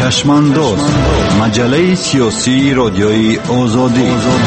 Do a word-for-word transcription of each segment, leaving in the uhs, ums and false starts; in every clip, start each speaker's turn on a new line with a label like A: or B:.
A: چشمانداز، مجله سیاسی رادیوی آزادی.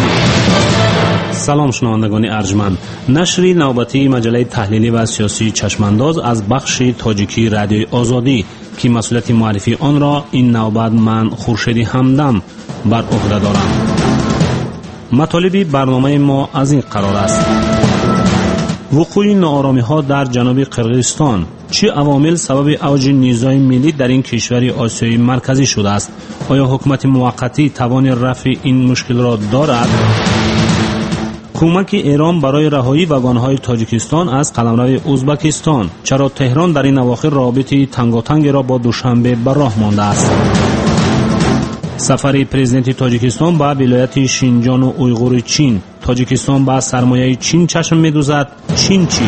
B: سلام شنوندگان ارجمند. نشر نوبتی مجله تحلیلی و سیاسی چشمانداز از بخش تاجیکی رادیوی آزادی که مسئولیت معرفی آن را این نوبت من خورشید همدم بر عهده دارم. مطالب برنامه ما از این قرار است: وقوع ناآرامی ها در جنوب قرقیزستان، چه عوامل سبب اوج نیزهای ملی در این کشور آسیایی مرکزی شده است؟ آیا حکومت موقتی توان رفع این مشکل را دارد؟ کمک ایران برای رهایی واگن‌های تاجیکستان از قلمرو ازبکستان، چرا تهران در این اواخر رابطه تنگاتنگ را با دوشنبه بر راه مانده است؟ سفر پرزیدنت تاجیکستان به ولایت شینجان و اویغور چین، تاجیکستان به سرمایه چین چشم می‌دوزد، چین چی؟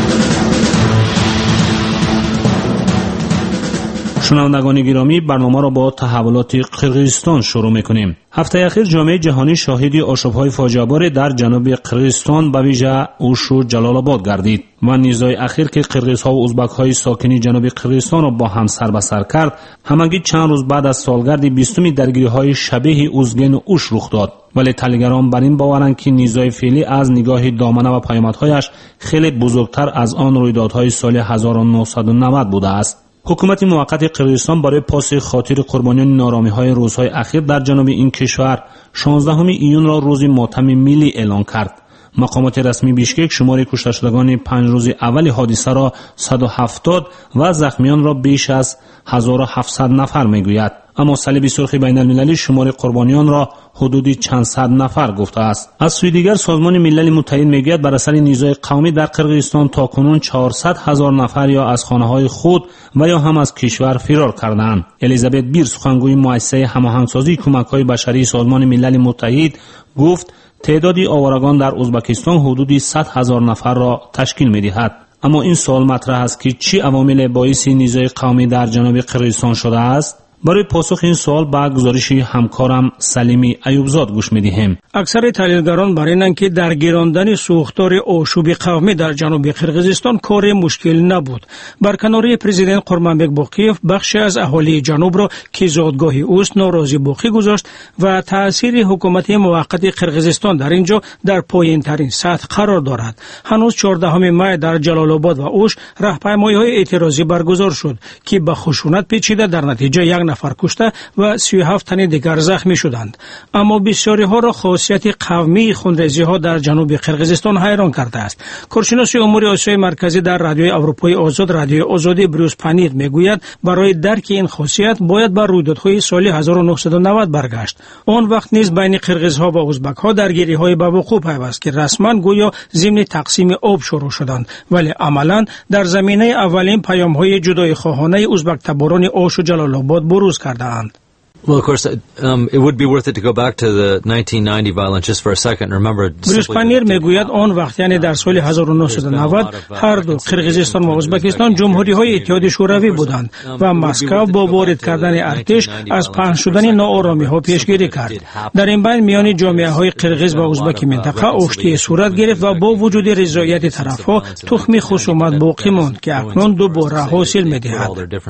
B: شنوندگان گرامی، برنامه را با تحولات قرقیزستان شروع می‌کنیم. هفته اخیر جامعه جهانی شاهد آشوب‌های فاجعه‌بار در جنوب قرقیزستان به ویژه اوش و جلال آباد گردید و نیزهای اخیر که قرقیزها و ازبک‌های ساکن جنوب قرقیزستان را با هم سر به سر کرد، همگی چند روز بعد از سالگرد بیستم درگیری‌های شبیه اوزگن و اوش رخ داد. ولی تحلیلگران بر این باورند که نیزهای فعلی از نگاه دامنه و پیامدهایش خیلی بزرگتر از آن رویدادهای سال هزار و نهصد و نود بوده است. حکومت موقت قرقیزستان برای پاس خاطر قربانیان نارامی‌های روزهای اخیر در جنوب این کشور شانزدهم ایون را روز ماتم ملی اعلان کرد. مقامات رسمی بیشکک شمار کشته شدگان پنج روز اول حادثه را صد و هفتاد و زخمیان را بیش از هزار و هفتصد نفر میگوید، اما صلیب سرخ بین المللی شمار قربانیان را حدودی چند صد نفر گفته است. از سوی دیگر سازمان ملل متحد میگوید بر اثر نیزهای قومی در قرقیزستان تاکنون چهارصد هزار نفر یا از خانه‌های خود و یا هم از کشور فرار کردند. الیزابت بیر، سخنگوی مؤسسه هماهنگسازی کمک‌های بشری سازمان ملل متحد، گفت تعداد آوارگان در ازبکستان حدودی صد هزار نفر را تشکیل می‌دهد. اما این سوال مطرح است که چه عوامل باعث نیزهای قومی در جنوب قرقیزستان شده است؟ برای پاسخ این سوال با گزارش همکارم سلیمی ایوبزاد گوش می‌دهیم.
C: اکثر تحلیلگران بر اینند که درگیراندن سوختار آشوب قومی در جنوب قرقیزستان کار مشکل نبود. برکناری پرزیدنت قرمانبک باقیف بخشی از اهالی جنوب را که زادگاه اوست ناراضی باقی گذاشت و تأثیر حکومت موقت قرقیزستان در اینجا در پایین‌ترین سطح قرار دارد. هنوز چهاردهم می در جلال آباد و اوش راهپیمایی‌های اعتراضی برگزار شد که به خشونت پیچیده در نتیجه یک نفر کشته و سی و هفت تن دیگر زخمی شدند. اما بسیاری ها را خاصیت قومی خونریزی ها در جنوب قرقیزستان حیران کرده است. کارشناس امور آسیای مرکزی در رادیوی اروپای آزاد رادیوی آزادی بروس پانیر میگوید برای درک این خاصیت باید به رویدادهای سال هزار و نهصد و نود برگشت. آن وقت نیز بین قرقیزها و ازبک ها درگیری های به وقوع پیوست که رسما گویا ضمن تقسیم آب شروع شدند، ولی عملا در زمینه اولین پیام های جدای خواهانه ازبک تباران اوش و جلال آباد بروز کردند.
D: Well, of course, um, it would be worth it to go back to the nineteen ninety violence just for a second and remember.
C: بروس پانیر میگوید آن وقت یعنی در سال هزار و نهصد و نود هر دو قرقیزستان و ازبکستان جمهوری های اتحاد شوروی بودند و مسکو با وارد کردن ارتش از پهن شدن ناآرامی ها پیشگیری کرد. در این بین میان جامعه های قرقیز و ازبک منطقه آشتی صورت گرفت و با وجود رضایت طرفها تخم خصومت باقی ماند که اکنون دوباره حاصل میدهد.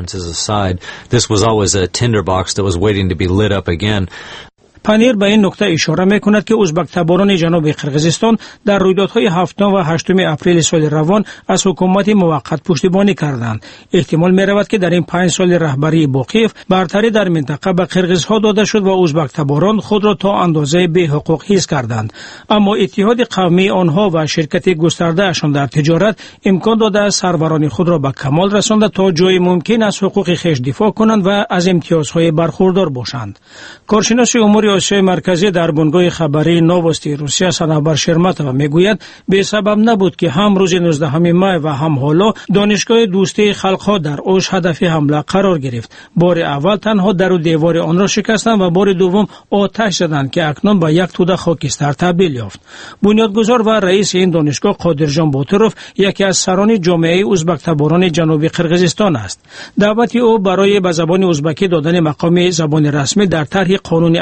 D: to be lit up again.
C: پانیر به این نکته اشاره می‌کند که ازبک تباران جنوب قرقیزستان در رویدادهای هفتم و هشتم اپریل سال روان از حکومت موقت پشتیبانی کردند. احتمال می‌رود که در این پنج سال رهبری باقیف برتری در منطقه به قرقیزها داده شد و ازبک تباران خود را تا اندازه به حقوق حس کردند. اما اتحاد قومی آنها و شرکت گسترده‌شان در تجارت امکان داده سروران خود را به کمال رسانده تا جای ممکن از حقوق خویش دفاع کنند و از امتیازهای برخوردار باشند. کارشناس امور آسیای مرکزی در بنگاه خبری نووستی روسیه سنابر شرماتووا میگوید به سبب نبود که هم روز نوزدهم می و هم حالا دانشگاه دوستی خلق‌ها در اوش هدف حمله قرار گرفت. بار اول تنها در و دیوار آن را شکستند و بار دوم آتش زدند که اکنون به یک توده خاکستر تبدیل یافت. بنیادگذار و رئیس این دانشگاه قادرجان باتروف یکی از سران جامعه ازبک تباران جنوبی قرقیزستان است. دعوت او برای به زبان ازبکی دادن مقام زبان رسمی در طرح قانون اساسی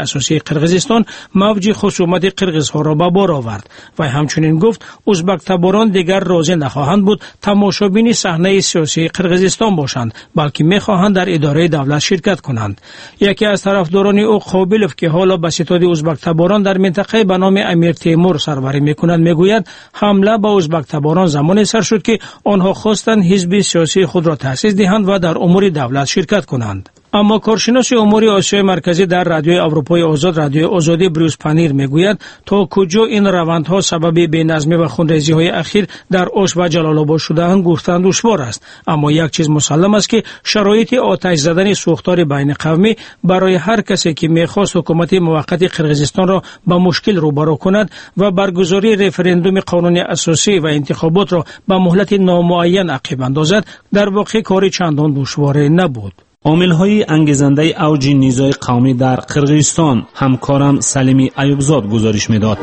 C: قرقیزستان موج خصومت قرقیزها را به بار آورد و همچنین گفت ازبک تباران دیگر راضی نخواهند بود تماشابین صحنه سیاسی قرقیزستان باشند، بلکه میخواهند در اداره دولت شرکت کنند. یکی از طرفداران او قابلوف که حالا به ستاد ازبک تباران در منطقه به نام امیر تیمور سروری میکنند میگوید حمله به ازبک تباران زمانی سر شد که آنها خواستند حزب سیاسی خود را تأسیس دهند و در امور دولت شرکت کنند. اما کارشناس امور آسیای مرکزی در رادیوی اروپای آزاد رادیوی آزادی بروس پنیر میگوید تا کجا این روندها سبب بی‌نظمی و خونریزی‌های اخیر در اوش و جلال آباد شده‌اند گفتن دشوار است، اما یک چیز مسلم است که شرایط آتش زدن سوختار بین قومی برای هر کسی که می‌خواست حکومت موقت قرقیزستان را با مشکل روبرو کند و برگزاری رفراندوم قانون اساسی و انتخابات را به مهلت نامعین عقب اندازد در واقع کاری چندان دشوار نبود.
B: عامل‌های انگیزنده اوج نیزای قومی در قرقیزستان همکارم سلیمی ایوبزاد گزارش می‌داد.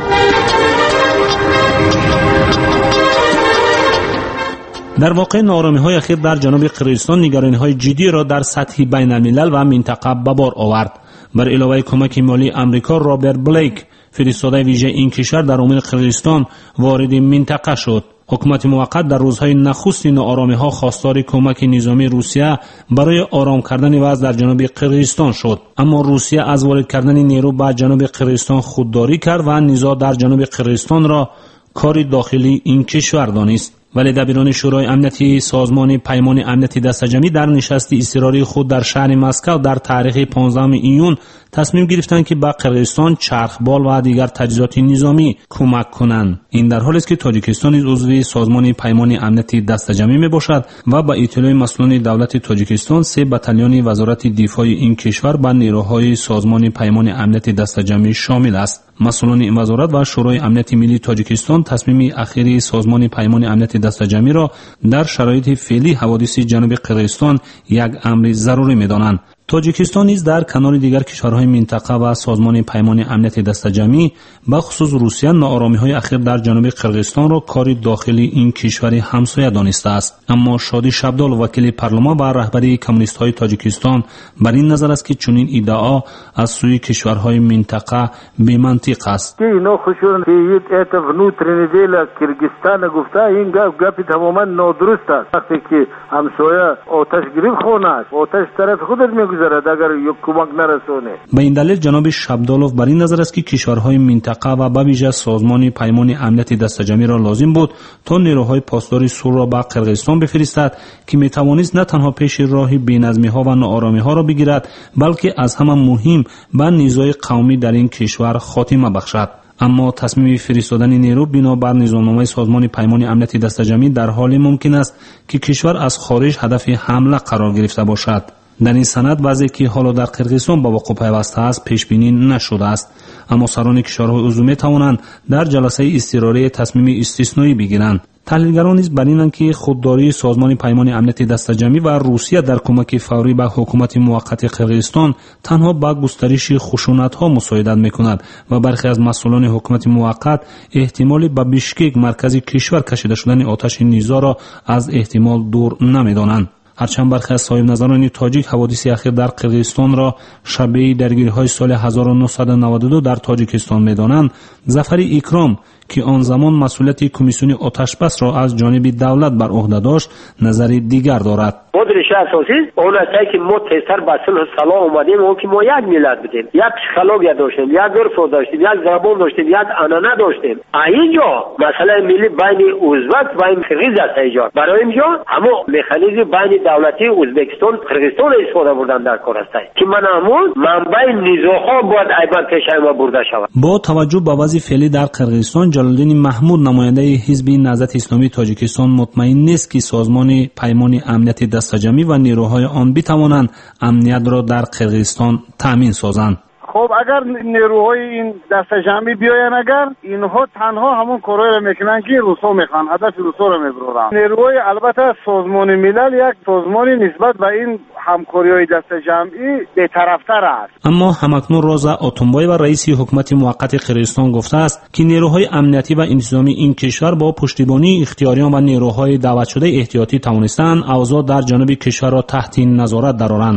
B: در واقع ناآرامی‌های اخیر در جنوب قرقیزستان نگرانی‌های جدی را در سطح بین‌الملل و منطقه به بار آورد. بر علاوه کمک مالی آمریکا، رابرت بلیک فرستاده ویژه این کشور در امور قرقیزستان وارد منطقه شد. حکومت موقت در روزهای نخست ناآرامی‌ها خواستار کمک نظامی روسیه برای آرام کردن وضع در جنوب قرقیزستان شد، اما روسیه از وارد کردن نیرو به جنوب قرقیزستان خودداری کرد و نزاع در جنوب قرقیزستان را کار داخلی این کشور دانست. ولی دبیران شورای امنیتی سازمان پیمان امنیتی دستجمعی در نشست اضطراری خود در شهر مسکو در تاریخ پانزدهم ایون تصمیم گرفتند که به قرقیزستان چرخبال و دیگر تجهیزات نظامی کمک کنند. این در حالی است که تاجیکستان عضو سازمان پیمان امنیتی دستجمعی میباشد و با اطلاع مسئولان دولت تاجیکستان سه بتالون وزارت دفاع این کشور به نیروهای سازمان پیمان امنیتی دستجمعی شامل است. مسئولان این وزارت و شورای امنیت ملی تاجیکستان تصمیم اخیری سازمان پیمان امنیتی دستجمعی را در شرایط فعلی حوادث جنوب قرقیزستان یک امر ضروری می‌دانند. تاجیکستان نیز در کنار دیگر کشورهای منطقه و سازمان پیمان امنیتی دستجمعی به خصوص روسیه ناآرامی‌های اخیر در جنوب قرقیزستان را کار داخلی این کشور همسایه دانسته است. اما شادی شبدال وکیل پارلمان و رهبری کمونیست‌های تاجیکستان بر این نظر است که چنین ادعا از سوی کشورهای منطقه بی‌منطق است.
E: اینا خودشون یک اتفاق внутренней дела قرقیزستان گفته این گپ گپ تماما نادرست است. وقتی که همسایه آتش گرفت خونه است، آتش طرف خودت میگذاره اگر یک کمک نرسونه.
B: به این دلیل جناب شبدالوف بر این نظر است که کشورهای منطقه و به ویژه سازمان پیمان امنیتی دستجمعی را لازم بود تا نیروهای پاسداری صلح را به قرقیزستان بفرستد که میتوانست نه تنها پیش راه بی‌نظمی‌ها و ناآرامی‌ها را بگیرد، بلکه از همه مهم به نزاع قومی در این کشور خاتمه بخشد. اما تصمیم فرستادن نیرو بنابر نظامنامه سازمان پیمان امنیتی دستجمعی در حالی ممکن است که کشور از خارج هدف حمله قرار گرفته باشد. در این سند وضعی که حالا در قرقیزستان به وقوع پیوسته است پیش بینی نشده است، اما سران کشورهای عضو می توانند در جلسه اضطراری تصمیم استثنایی بگیرند. تحلیلگران نیز بر اینند که خودداری سازمان پیمان امنیتی دستجمعی و روسیه در کمک فوری به حکومت موقت قرقیزستان تنها به گسترش خشونت‌ها مساعدت می‌کند و برخی از مسئولان حکومت موقت احتمال به بیشکک مرکز کشور کشیده شدن آتش نزاع را از احتمال دور نمی‌دانند. هرچند برخی از صاحب نظران تاجیک حوادث اخیر در قرقیزستان را شبیه درگیری‌های سال هزار و نهصد و نود و دو در تاجیکستان می‌دانند، ظفر اکرام که آن زمان مسئولیت کمیسیون آتش بس را از جانب دولت بر عهده داشت نظر دیگر دارد.
F: مدرش اساسی اون است که ما تستر به صلح سلام اومدیم و که ما یک ملت بودیم، یک پسیکولوژی داشتیم، یک عرف داشتیم، یک زبان داشتیم، یک عنعنه داشتیم. اینجا مسئله ملی بین ازبک و قرقیز است. اینجا برای اینجا همون مکانیزم بین دولتی ازبکستان قرقیزستان استفاده بردن در کار است که من همون منبع نزاع‌ها باید ایبان پیش ما برده شود.
B: با توجه به وضع فعلی در قرقیزستان، جلالالدین محمود نماینده حزب نهضت اسلامی تاجیکستان مطمئن نیست که سازمان پیمان امنیتی دستجمعی و نیروهای آن بتوانند امنیت را در قرقیزستان تامین سازند.
E: خب اگر نیروهای این دستجمعی بیاین، اگر اینها تنها همون کارایی را میکنن که روسا میخوان، هدف روسا را میبرن. نیروهای البته سازمان ملل یک سازمانی نسبت به این همکاری‌های دستجمعی بی‌طرف‌تر است.
B: اما همکنون رضا اتومبای و رئیس حکومت موقت قرقیزستان گفته است که نیروهای امنیتی و انتظامی این کشور با پشتیبانی اختیاریان و نیروهای دعوت شده احتیاطی توانستند اوضاع در جنوب کشور را تحت نظارت درآورند.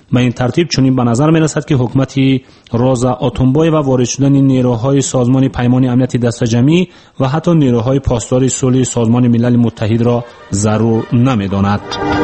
B: به این ترتیب چنین به نظر می‌رسد که حکومت روزا آتونبای و وارد شدن نیروهای سازمان پیمان امنیت دسته‌جمعی و حتی نیروهای پاسدار صلح سازمان ملل متحد را ضرور نمی‌داند.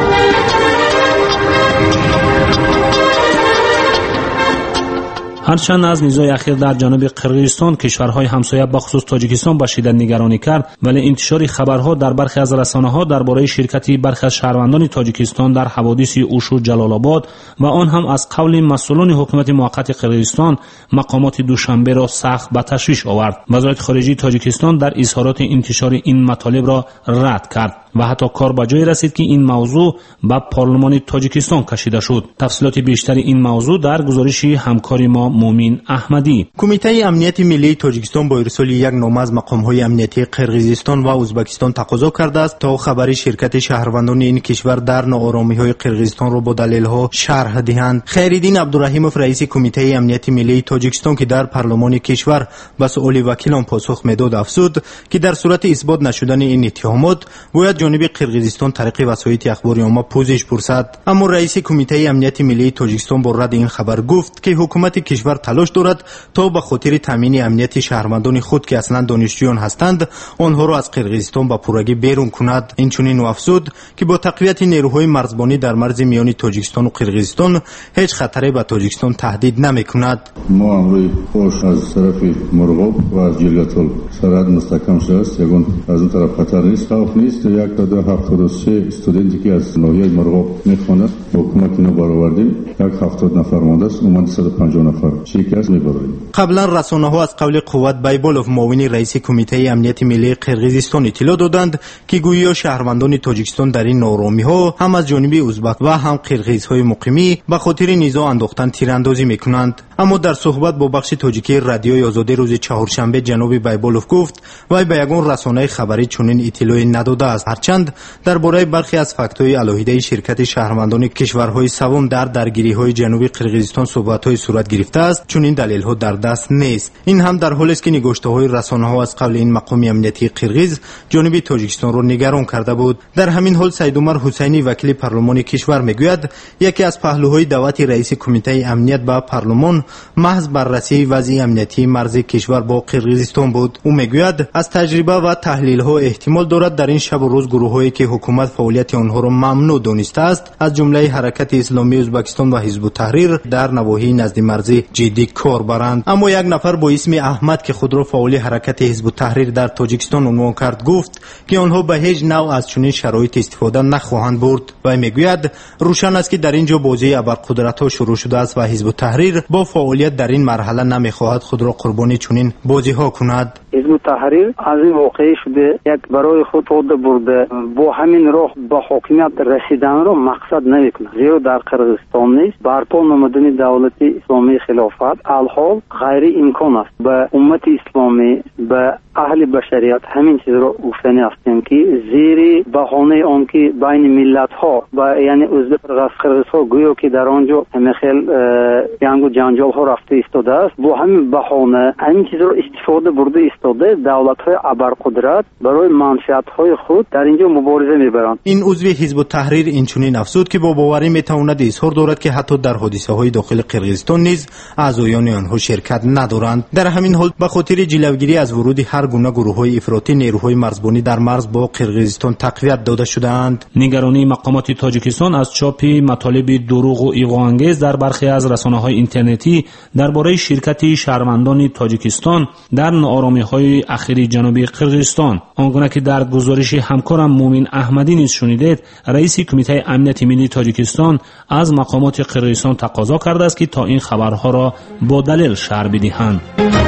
B: هرچند از نیزهای اخیر در جنوب قرقیزستان کشورهای همسایه به خصوص تاجیکستان به شدت نگرانی کرد، ولی انتشار خبرها در برخی از رسانه‌ها درباره شرکت برخی از شهروندان تاجیکستان در حوادث اوش و جلال آباد و آن هم از قول مسئولان حکومت موقت قرقیزستان مقامات دوشنبه را سخت به تشویش آورد. وزارت خارجه تاجیکستان در اظهارات انتشار این مطالب را رد کرد و حتی کار به جای رسید که این موضوع به پارلمان تاجیکستان کشیده شد. تفصیلات بیشتر این موضوع در گزارش همکار ما مومین احمدی.
G: کمیته امنیت ملی تاجیکستان با ارسال یک نامه از مقام‌های امنیتی قرقیزستان و ازبکستان تقاضا کرده است تا خبری شرکت شهروندان این کشور در ناآرامی‌های قرقیزستان را با دلایل‌ها شرح دهند. خیرالدین عبدالرحیموف رئیس کمیته امنیت ملی تاجیکستان که در پارلمان کشور به سؤال وکیلان پاسخ میداد افزود که در صورت اثبات نشدن این اتهامات باید جانب قرقیزستان طریق وسایل اخباری عامه پوزش پرسد. اما رئیس کمیته امنیت ملی تاجیکستان با رد این خبر گفت که حکومت کشور تلاش دارد تا به خاطر تامین امنیت شهروندان خود که اصلا دانشجویان هستند آنها را از قرقیزستان به پورگی بیرون کند. اینچنین افزود که با تقویت نیروهای مرزبانی در مرز میان تاجیکستان و قرقیزستان هیچ خطری به تاجیکستان تهدید نمی‌کند.
H: ما امروز خوش از طرف مرغوب و از جلگتول سرحد مستحکم شده است. یگان از اون طرف خطر نیست، خوف نیست. یک تا هفتاد و سه استودنتی که از ناحیه مرغوب میخواند حکومت اینو برآوردیم. یک هفتاد نفر مانده است، اومد صد و پنجاه نفر شکست میبریم.
G: قبلا رسانه‌ها از قول قوت بایبولوف معاون رئیس کمیته امنیت ملی قرقیزستان اطلاع دادند که گویا شهروندان تاجیکستان در این ناآرامی‌ها هم از جانب ازبک و هم قرقیزهای مقیمی به خاطر نزاع انداختن تیراندازی میکنند. اما در صحبت با بخش تاجیکی رادیوی آزادی روز چهارشنبه جناب بایبولوف گفت وای به یگان رسانه خبری چنین اطلاعی نداده است، هرچند درباره برخی از فاکت‌های علیحده شرکت شهروندان کشورهای سوم در درگیری‌های جنوبی قرقیزستان صحبت‌های صورت گرفته است چنین دلیل‌ها در دست نیست. این هم در حالی است که نگاشته‌های رسانه‌ها از قبل این مقام امنیتی قرقیز جنوب تاجیکستان را نگران کرده بود. در همین حال سید عمر حسینی وکیل پارلمان کشور میگوید یکی از پهلوهای دعوت رئیس کمیته امنیت به پارلمان محض بررسی وضع امنیتی مرز کشور با قرقیزستان بود. او میگوید از تجربه و تحلیل‌ها احتمال دارد در این شب و روز گروه‌هایی که حکومت فعالیت آنها را ممنوع دانسته است از جمله حرکت اسلامی ازبکستان و حزب التحریر در نواحی نزد مرز جدی کار برند. اما یک نفر با اسم احمد که خود را فعال حرکت حزب التحریر در تاجیکستان عنوان کرد گفت که آنها به هیچ نوع از چنین شرایط استفاده نخواهند برد و میگوید روشن است که در اینجا بازی ابرقدرت‌ها شروع شده است و حزب التحریر با فعالیت در این مرحله نمیخواهد خود را قربانی چنین بازی‌ها کند.
I: حزب التحریر از این واقعه شده یک برای خود خود برده با همین راه با حاکمیت رسیدن را مقصد نمیکنه، زیرا در قرقیزستان نیست برپا نمودن دولت اسلامی خلافت الحال غیر امکان است. به امت اسلامی به اهل بشریت همین چیز را گفتنی هستیم که زیر بهانه آن که بین ملت ها و یعنی ازبک قرقیز ها گویا که در آنجا همه خیل جنگ و جنجال ها رفته ایستاده است، با همین بهانه همین چیز را استفاده برده ایستاده دولت های ابرقدرت برای منشأت های خود در اینجا مبارزه میبرند.
G: این عضو حزب التحریر اینچنین افزود که با باوری میتواند اظهار دارد که حتی در حادثه های داخل قرقیزستان نیز اعضایان آنها شرکت ندارند. در همین حال به خاطر جلوگیری از ورود هر گونه گروه‌های افراطی نیروهای مرزبانی در مرز با قرقیزستان تقویت داده شده‌اند.
B: نگرانی مقامات تاجیکستان از چاپ مطالب دروغ و ایغواانگیز در برخی از رسانه‌های اینترنتی درباره شرکت شهروندان تاجیکستان در ناآرامی‌های اخیر جنوبی قرقیزستان، آنگونه که در گزارش همکارم مومین احمدی نیز شنیدید، رئیس کمیته امنیت ملی تاجیکستان از مقامات قرقیزستان تقاضا کرده است که تا این خبرها را با دلیل شرح بدهند.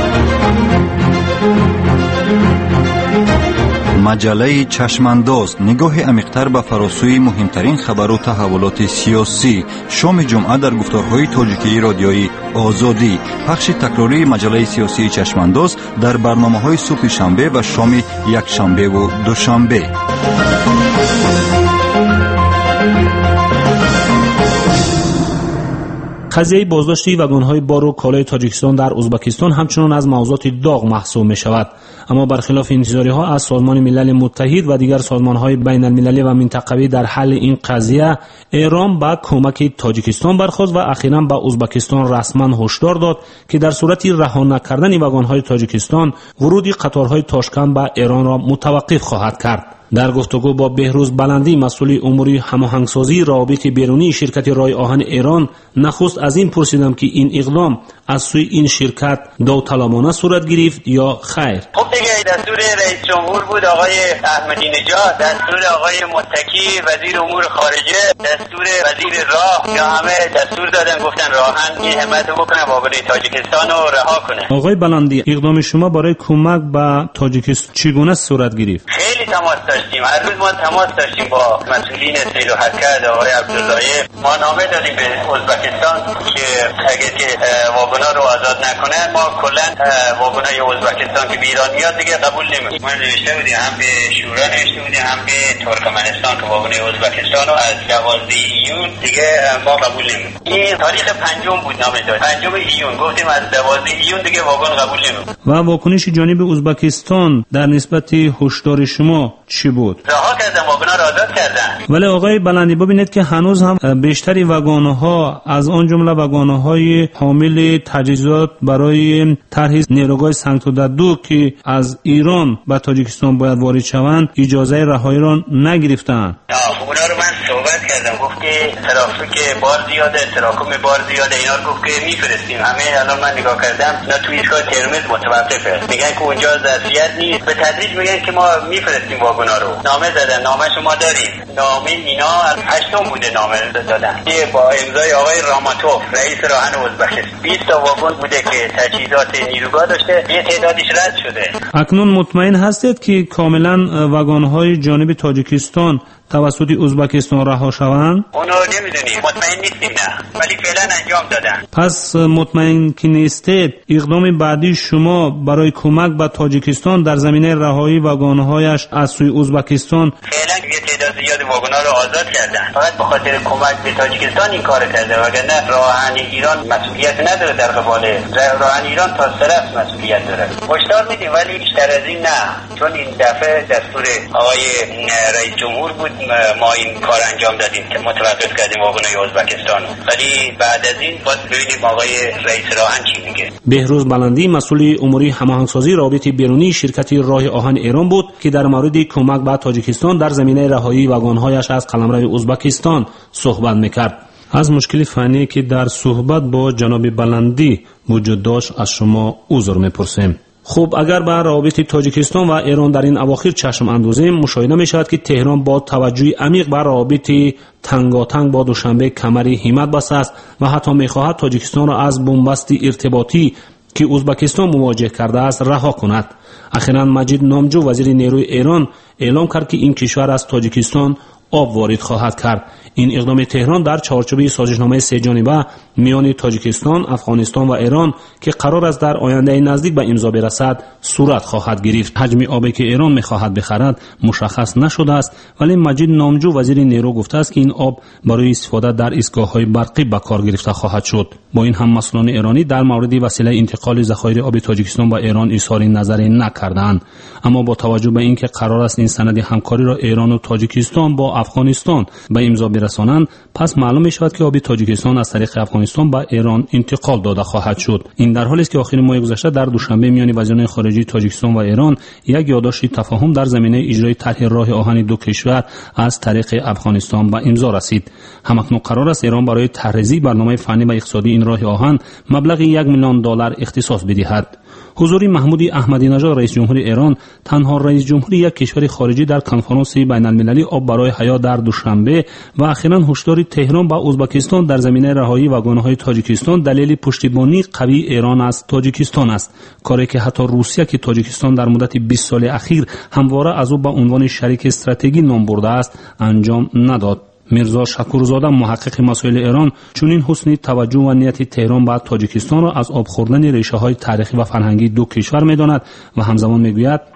A: مجله چشمانداز نگاه عمیق‌تر به فراسوی مهمترین خبر و تحولات سیاسی. شام جمعه در گفتارهای تاجیکی رادیویی آزادی. پخش تکراری مجله سیاسی چشمانداز در برنامه‌های صبح شنبه و شام یک شنبه و دوشنبه.
B: قضیه بازداشت واگن‌های بار و کالای تاجیکستان در ازبکستان همچنان از موضوعات داغ محسوب می‌شود، اما برخلاف انتظارها از سازمان ملل متحد و دیگر سازمان‌های بین‌المللی و منطقوی در حل این قضیه، ایران با کمک تاجیکستان برخاست و اخیراً به ازبکستان رسما هشدار داد که در صورت رها نکردن واگن‌های تاجیکستان، ورود قطارهای تاشکند به ایران را متوقف خواهد کرد. در گفتگو با بهروز بلندی، مسئول امور هماهنگسازی روابط بیرونی شرکت راه آهن ایران، نخست از این پرسیدم که این اقدام از سوی این شرکت داوطلبانه صورت گرفت یا خیر.
J: خب دیگه دستور رئیس جمهور بود آقای احمدی نژاد، دستور آقای متکی وزیر امور خارجه، دستور وزیر راه، یا همه دستور دادن گفتن راهن این همت بکنه واگن تاجیکستان رو رها کنه.
B: آقای بلندی، اقدام شما برای کمک به تاجیکستان چگونه صورت گرفت؟
J: خیلی تماس داشتیم، هر روز ما تماس داشتیم با مسئولین سیر و حرکت، آقای عبداللهی. ما نامه دادیم به ازبکستان که اگه که واگنا رو آزاد نکنه ما کلا واگنای ازبکستان که به ایران میاد دیگه قبول نمیکنیم. ما نوشته بودیم هم به شورا نوشته بودیم هم به ترکمنستان که واگنای ازبکستان رو از دوازده ایون دیگه ما قبول نمیکنیم. این تاریخ پنجم بود نامه داد، پنجم ایون گفتیم از دوازده ایون دیگه واگن قبول نمیکنیم.
B: و واکنش جانب ازبکستان در نسبت هشدار شما چی بود؟
J: رها کردن، واگنا رو آزاد کردن.
B: ولی آقای بلندی ببینید که هنوز هم بیشتری واگن‌ها از آن جمله واگن‌های حامل تجهیزات برای طرح نیروگاه سنگتوددو که از ایران به تاجیکستان باید وارد شوند اجازه رهایی را نگرفتند.
J: اونا رو من صحبت کردم، گفت که ترافیک بار زیاده، تراکم بار زیاده، اینا رو گفت که میفرستیم. همه الان من نگاه کردم اینا توی ایستگاه ترمز متوقفه، میگن که اونجا ظرفیت نیست، به تدریج میگن که ما میفرستیم واگنا رو. نامه دادن، نامه شما داریم، نامه اینا از هشتم بوده نامه دادن که با امضای آقای راماتوف رئیس راهن ازبکستان. بیست تا واگن بوده که تجهیزات نیروگاه داشته، یه تعدادش رد شده.
B: اکنون مطمئن هستید که کاملا واگن‌های جانب تاجیکستان توسط ازبکستان رها شوند؟
J: اونو نمیدونیم، مطمئن نیستیم نه، ولی فعلا انجام دادن.
B: پس مطمئن که نیستید اقدام بعدی شما برای کمک به تاجیکستان در زمینه رهایی واگن‌هایش از سوی ازبکستان؟
J: فعلا یه تعداد زیادی واگن‌ها رو آزاد کردن، فقط به خاطر کمک به تاجیکستان این کار کرده، وگرنه راهن ایران مسئولیت نداره در قبال راهن ایران تا طرف مسئولیت داره. هشدار میدیم ولی بیشتر از این نه، چون این دفعه دستور آقای رئیس جمهور بود ما این کار انجام دادیم که متوقف کردیم واگنای ازبکستان، ولی بعد از این باید ببینیم آقای رئیس راهن چی میگه.
B: بهروز بلندی، مسئول امور هماهنگسازی روابط بیرونی شرکت راه آهن ایران بود که در مورد کمک به تاجیکستان در زمینه رهایی واگن‌هایش از قلمرو ازبکستان صحبت میکرد. از مشکل فنی که در صحبت با جناب بلندی وجود داشت از شما عذر میپرسیم. خب اگر به روابط تاجیکستان و ایران در این اواخر چشم اندازیم، مشاهده می شود که تهران با توجه عمیق بر روابط تنگاتنگ با دوشنبه کمری همت بسته است و حتی می خواهد تاجیکستان را از بنبست ارتباطی که ازبکستان مواجه کرده است رها کند. اخیراً مجید نامجو وزیر نیروی ایران اعلام کرد که این کشور از تاجیکستان آب وارد خواهد کرد. این اقدام تهران در چارچوب سازشنامه سه جانبه میان تاجیکستان، افغانستان و ایران که قرار است در آینده نزدیک به امضا برسد صورت خواهد گرفت. حجم آبی که ایران می‌خواهد بخرد مشخص نشده است، ولی مجید نامجو وزیر نیرو گفته است که این آب برای استفاده در ایستگاه‌های برقی به کار گرفته خواهد شد. با این هم مسئولان ایرانی در مورد وسیله انتقال ذخایر آب تاجیکستان به ایران اظهار نظری نکردند، اما با توجه به اینکه قرار است این سند همکاری را ایران و تاجیکستان با افغانستان به امضا برسانند، پس معلوم می‌شود که آب تاجیکستان از طریق افغانستان به ایران انتقال داده خواهد شد. این در حالی است که آخر ماه گذشته در دوشنبه میان وزیران خارجه تاجیکستان و ایران یک یادداشت تفاهم در زمینه اجرای طرح راه آهن دو کشور از طریق افغانستان به امضا رسید. همکنون قرار است ایران برای طرحریزی برنامه فنی و اقتصادی این راه آهن مبلغ یک میلیون دلار اختصاص بدهد. حضور محمود احمدی نژاد رئیس جمهور ایران، تنها رئیس جمهور یک کشور خارجی در کنفرانس بین المللی آب برای حیات در دوشنبه و اخیراً هشدار تهران با ازبکستان در زمینه رهایی واگن‌های تاجیکستان دلیل پشتیبانی قوی ایران از تاجیکستان است، کاری که حتی روسیه که تاجیکستان در مدت بیست سال اخیر همواره از او به عنوان شریک استراتژیکی نام برده است انجام نداد. میرزا شکورزاده محقق مسائل ایران چنین حسن توجه و نیت تهران به تاجیکستان را از آب خوردن ریشه های تاریخی و فرهنگی دو کشور می‌داند و همزمان میگوید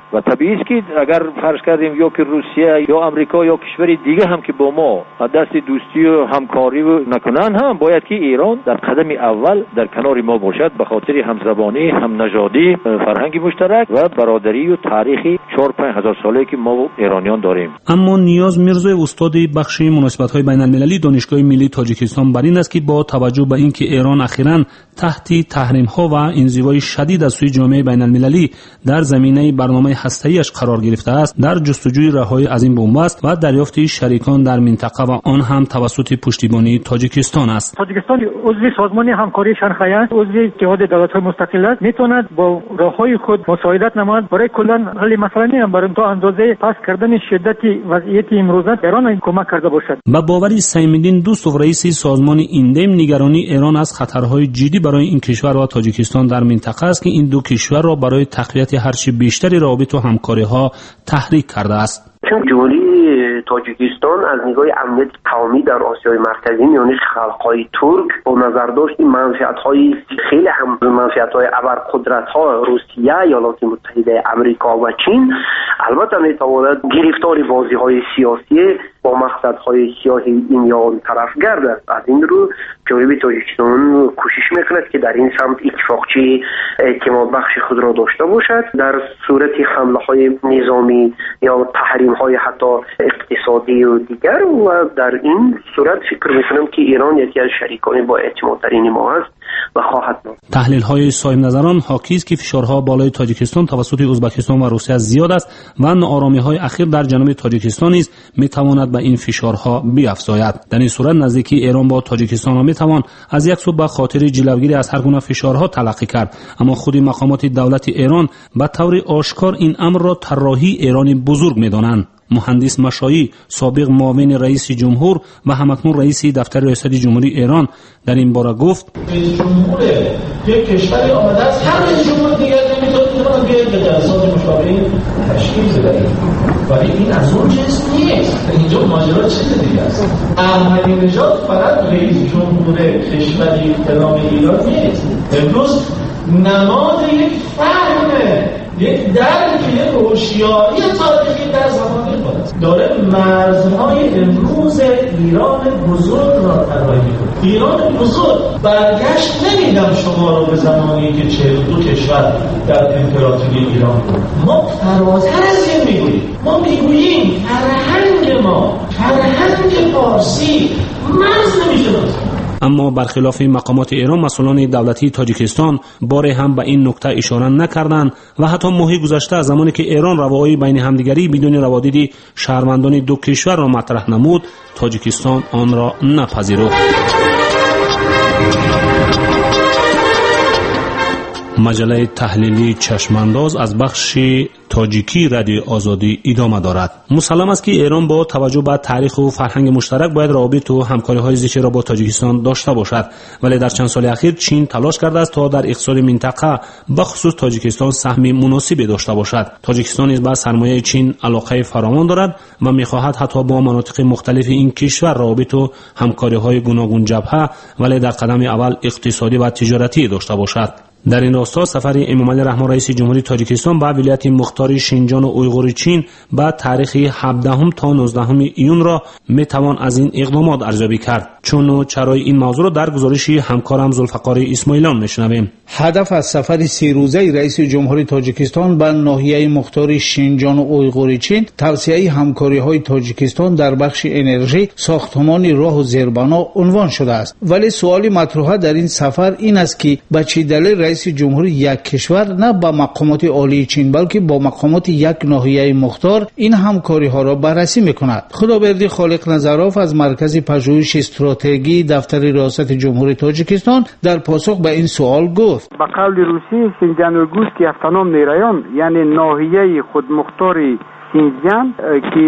K: و طبیعی است که اگر فرض کردیم یا که روسیه یا آمریکا یا کشور دیگه هم که با ما دست دوستی و همکاری نکنن، هم باید که ایران در قدم اول در کنار ما باشد، به خاطر همزبانی، هم نژادی، فرهنگ مشترک و برادری و تاریخی چهار پنج هزار ساله که ما و ایرانیان داریم.
B: اما نیاز میرزا استادی بخش مناسبت‌های بین‌المللی دانشگاه ملی تاجیکستان بر این است که با توجه به اینکه ایران اخیراً تحت تحریم‌ها و انزوای شدید از سوی جامعه بین‌المللی در زمینه برنامه هسته‌ایش قرار گرفته است، در جستجوی رهایی از این بنبست و دریافت شریکان در منطقه و آن هم توسط پشتیبانی تاجیکستان است.
L: تاجیکستان عضو سازمان همکاری شانگهای است، عضو اتحاد دولت‌های مستقل است، میتواند با راههای خود مساعدت نماید برای کلا حل مسئله نیم برای تا اندازه پس کردن شدت وضعیت امروزه ایران کمک کرده باشد.
B: با باوری سیم‌الدین دوستوف رئیس سازمان ایندم، نگرانی ایران از خطرهای جدی برای این کشور و تاجیکستان در منطقه است که این دو کشور را برای تقویت هرچه بیشتری روابط و همکاری‌ها تحریک کرده است.
F: چون جمهوری تاجیکستان از نگاه امنیت قومی در آسیای مرکزی میان خلق‌های ترک با نظر داشت منفعت‌های خیلی هم منفعت‌های ابرقدرت‌ها روسیه، ایالات متحده آمریکا و چین البته میتواند گرفتار بازی‌های سیاسی با مقصدهای سیاه این یا آن طرف گردد. از این رو جمهوری تاجیکستان کوشش میکند که در این سمت اتفاقچی اعتماد بخش خود را داشته باشد در صورت حمله‌های نظامی یا تحریم‌های حتی اقتصادی و دیگر، و در این صورت فکر میکنم که ایران یکی از شریکان با اعتمادترین ما است و خواهد بود.
B: تحلیل‌های صاحب نظران حاکی است که فشارها بالای تاجیکستان توسط ازبکستان و روسیه زیاد است و ناآرامی‌های اخیر در جنوب تاجیکستان نیز میتواند به این فشارها بیفزاید. در این صورت نزدیکی ایران با تاجیکستان میتوان از یک سو به خاطر جلوگیری از هر گونه فشارها تلقی کرد، اما خود مقامات دولت ایران به طور آشکار این امر را طراحی ایرانی بزرگ می‌دانند. مهندس مشایی، سابق معاون رئیس جمهور و همکنون رئیس دفتر ریاست جمهوری ایران در این باره گفت:
M: رئیس جمهور یک کشوری آمده است، هر رئیس جمهور دیگر نمیتونه بیاد به جلسات مشاوره تشکیل بده، ولی این از اون جنس نیست. اینجا ماجرا چیز دیگه است. احمدی نژاد فقط رئیس جمهور کشوری به نام ایران نیست، امروز نماد یک فهمه، یک درک، یک هوشیاری تاریخی در زمان خود است. داره مرزهای امروز ایران بزرگ را طراحی می‌کند. ایران بزرگ برگشت نمیدم شما رو به زمانی که چهل و دو کشور در امپراتوری ایران بود. ما فراتر از این میگوییم. ما میگوییم فرهنگ ما، فرهنگ فارسی مرز نمی‌شناسه.
B: اما برخلاف مقامات ایران، مسئولان دولتی تاجیکستان باره هم به این نکته اشاره نکردند و حتی ماهی گذشته از زمانی که ایران روایی بین همدیگری بدون روادید شهروندان دو کشور را مطرح نمود، تاجیکستان آن را نپذیرفت. مجله تحلیلی چشمانداز از بخش تاجیکی رادیو آزادی ادامه دارد. مسلم است که ایران با توجه به تاریخ و فرهنگ مشترک باید روابط و همکاری‌های زیستی را با تاجیکستان داشته باشد، ولی در چند سال اخیر چین تلاش کرده است تا در اقتصاد منطقه به خصوص تاجیکستان سهم مناسبی داشته باشد. تاجیکستان نیز به سرمایه چین علاقه فراوان دارد و می‌خواهد حتی با مناطق مختلف این کشور روابط و همکاری‌های گوناگون جبهه، ولی در قدم اول اقتصادی و تجارتی داشته باشد. در این راستا سفر امامعلی رحمان رئیس جمهوری تاجیکستان به ولایت مختار شینجان و اویغور چین با تاریخ هفدهم تا نوزدهم ایون را میتوان از این اقدامات ارزیابی کرد. چون و چرای این موضوع را در گزارش همکارم ذوالفقار اسماعیلیان میشنویم.
N: هدف از سفر سه روزه رئیس جمهوری تاجیکستان به ناحیه مختار شینجان و اویغور چین توسعه همکاری‌های تاجیکستان در بخش انرژی، ساختمان راه و زیربنا عنوان شده است. ولی سوالی مطرح در این سفر این است که به چه دلیل رئیس جمهوری یک کشور نه با مقامات عالی چین بلکه با مقامات یک ناحیه مختار این همکاری‌ها را بررسی می‌کند. خدابردی خالق نظراف از مرکز پژوهش استراتژی دفتر ریاست جمهوری تاجیکستان در پاسخ به این سوال گفت:
O: به قول روسی سینجان و گوز که автоном район یعنی ناحیه خودمختار سینجان که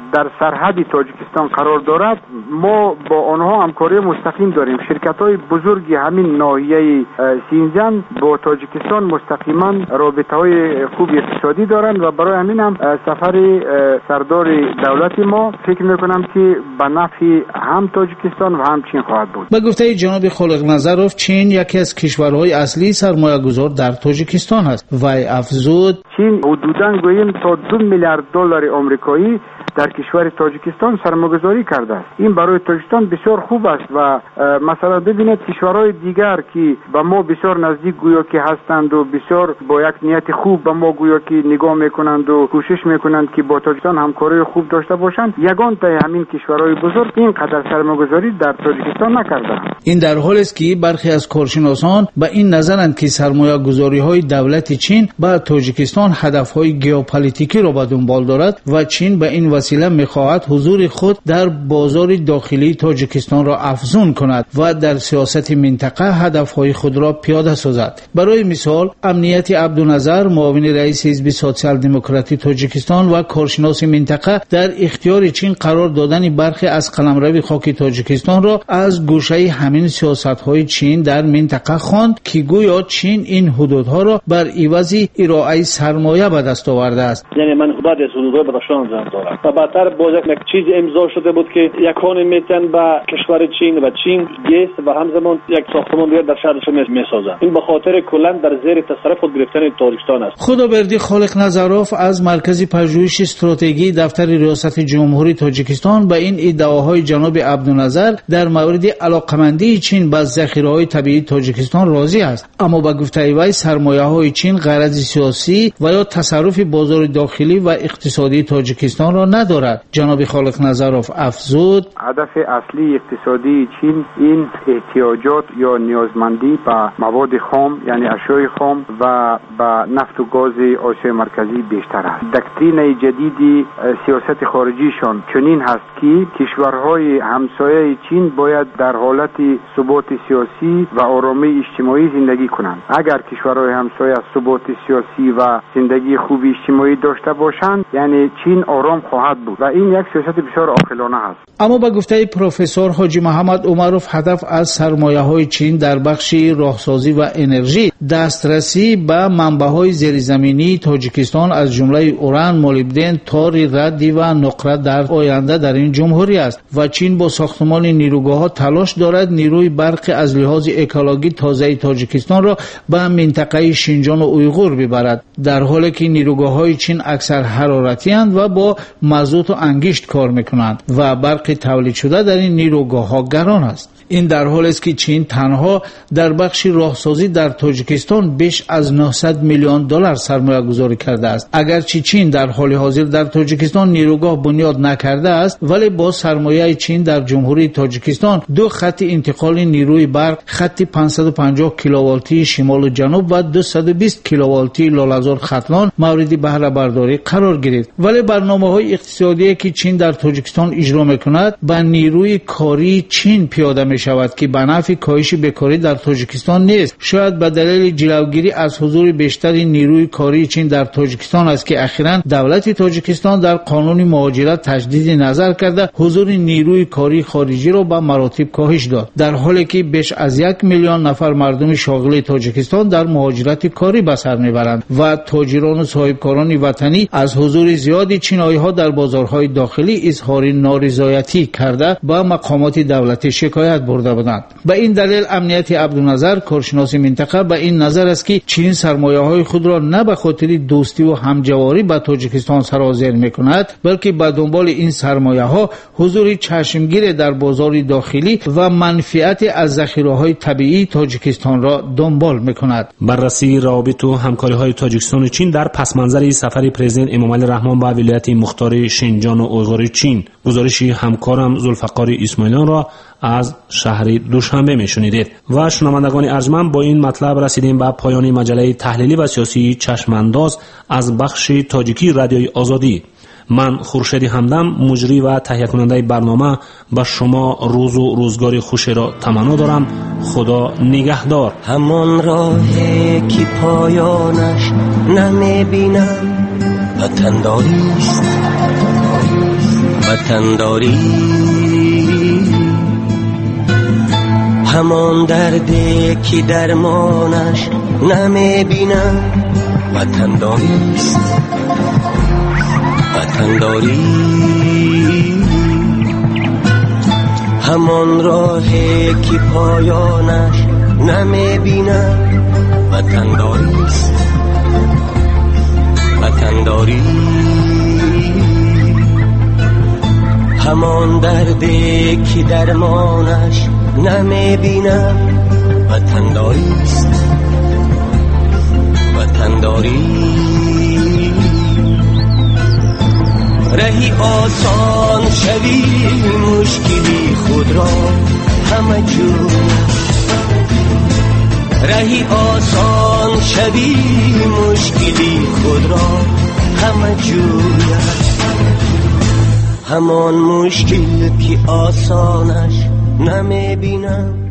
O: در سرحد تاجیکستان قرار دارد، ما با آنها همکاری مستقیم داریم. شرکت‌های بزرگی همین ناحیه سینجان با تاجیکستان مستقیما رابطه‌های خوب اقتصادی دارند و برای همین هم سفر سردار دولت ما فکر می‌کنم که به نفع هم تاجیکستان و هم چین خواهد بود.
N: به گفته جناب خالق نظرов چین یکی از کشورهای اصلی سرمایه‌گذار در تاجیکستان است. وی افزود
O: چین حدوداً گوییم تا دو میلیارد دلار آمریکایی در کشور تاجیکستان سرمایه‌گذاری کرده است. این برای تاجیکستان بسیار خوب است و مثلا ببینید کشورهای دیگر که به ما بسیار نزدیک گویا که هستند و بسیار با یک نیت خوب به ما گویا که نگاه میکنند و کوشش میکنند که با تاجیکستان همکاری خوب داشته باشند، یگان تا همین کشورهای بزرگ اینقدر سرمایه‌گذاری در تاجیکستان نکردند.
N: این در حالی است که برخی از کارشناسان به این نظرند که سرمایه‌گذاری‌های دولت چین به تاجیکستان هدف‌های ژئوپلیتیکی را به دنبال دارد و چین به این وسیله می‌خواهد حضور خود در بازار داخلی تاجیکستان را افزون کند و در سیاست منطقه هدف‌های خود را پیاده سازد. برای مثال امنیت عبدالنظر معاون رئیس حزب سوسیال دموکراتی تاجیکستان و کارشناس منطقه در اختیار چین قرار دادن برخی از قلمرو خاک تاجیکستان را از گوشه همین سیاست‌های چین در منطقه خواند که گویا چین این حدودها را بر عوض ارائه سرمایه به دست آورده است.
P: یعنی من بعد از حدودهای بدخشان زن دارم و بعدتر باز یک چیز امضا شده بود که یکان میتن به کشور چین و چین گیس و همزمان یک ساختمان دیگر در شهرشون میسازن. این به خاطر کلا در زیر تصرف خود گرفتن تاجیکستان است.
N: خدابردی خالق نظرов از مرکز پژوهش استراتژی دفتر ریاست جمهوری تاجیکستان به این ادعاهای جناب عبدالنظر در مورد علاقمندی چین به ذخیره‌های طبیعی تاجیکستان راضی است، اما به گفته وی سرمایه‌های چین غرض سیاسی و یا تصرف بازار داخلی و اقتصادی تاجیکستان را ندارد. جناب خالق نظرов افزود
O: هدف اصلی اقتصادی چین این احتیاجات یا نیازمندی به مواد خام یعنی اشیاء خام و به نفت و گاز آسیای مرکزی بیشتر است. دکترین جدیدی سیاست خارجیشان چنین هست که کشورهای همسایه چین باید در حالت ثبات سیاسی و آرامی اجتماعی زندگی کنند. اگر کشورهای همسایه ثبات سیاسی و زندگی خوب اجتماعی داشته باشند یعنی چین آرام خواهد بود و این یک سیاست بسیار عاقلانه است.
N: اما به گفته پروفسور حاجی محمد عمروف هدف از سرمایه‌های چین در بخش راهسازی و انرژی دسترسی به منبع‌های زیرزمینی تاجیکستان از جمله اوران، مولیبدن، تار ردی و نقره در آینده در این جمهوری است و چین با ساختمان نیروگاه‌ها تلاش دارد نیروی برق از لحاظ اکولوژی تازه تاجیکستان را به منطقه شینجان و اویغور ببرد، در حالی که نیروگاه‌های چین اکثر حرارتی اند و با مازوت و انگشت کار می‌کنند و برق تولید شده در این نیروگاه‌ها گران است. این در حالی است که چین تنها در بخش راهسازی در تاجیکستان بیش از نهصد میلیون دلار سرمایه گذاری کرده است. اگرچه چین در حال حاضر در تاجیکستان نیروگاه بنیاد نکرده است، ولی با سرمایه چین در جمهوری تاجیکستان دو خط انتقال نیروی برق، خط پانصد و پنجاه کیلوولتی شمال و جنوب و دویست و بیست کیلوولتی لاله‌زار ختلان مورد بهره برداری قرار گرفت. ولی برنامه‌های اقتصادی که چین در تاجیکستان اجرا می‌کند به نیروی کاری چین پیاده می شود که به نفع کاهش بیکاری در تاجیکستان نیست. شاید به دلیل جلوگیری از حضور بیشتر نیروی کاری چین در تاجیکستان است که اخیراً دولت تاجیکستان در قانون مهاجرت تجدید نظر کرده حضور نیروی کاری خارجی را به مراتب کاهش داد، در حالی که بیش از یک میلیون نفر مردم شاغل تاجیکستان در مهاجرت کاری به سر میبرند و تاجران و صاحبکاران وطنی از حضور زیاد چینایی‌ها در بازارهای داخلی اظهار نارضایتی کرده با مقامات دولتی شکایت برده بودند. به این دلیل امنیت عبدالنظر کارشناس منطقه به این نظر است که چین سرمایه‌های خود را نه به خاطر دوستی و همجواری با تاجیکستان سرازیر می‌کند، بلکه به دنبال این سرمایه‌ها حضور چشمگیر در بازار داخلی و منفعت از ذخیره‌های طبیعی تاجیکستان را دنبال می‌کند.
B: بررسی روابط و همکاری‌های تاجیکستان و چین در پس‌منظر سفر پرزیدنت امامعلی رحمان به ولایت مختار شینجان و اویغور چین، گزارش همکارم ذوالفقار اسماعیلیان را از شهر دوشنبه میشنیدید. و شنوندگان ارجمند، با این مطلب رسیدیم به پایان مجله تحلیلی و سیاسی چشمانداز از بخش تاجیکی رادیوی آزادی. من خورشید همدم مجری و تهیه کننده برنامه به شما روز و روزگار خوشی را تمنا دارم. خدا نگهدار.
Q: همان راهی که پایانش نمیبینم وطنداریست. وطن داری، همان دردی که درمانش نمیبینم وطن داریست. وطن داری همان راهی که پایانش نمیبینم وطن داریست. وطن داری همان دردی که درمانش نمیبینم وطن داریست. وطن داری رهی آسان شوی مشکلی خود را همه جور، رهی آسان شوی مشکلی خود را همه جور، همان مشکل که آسانش نمیبینم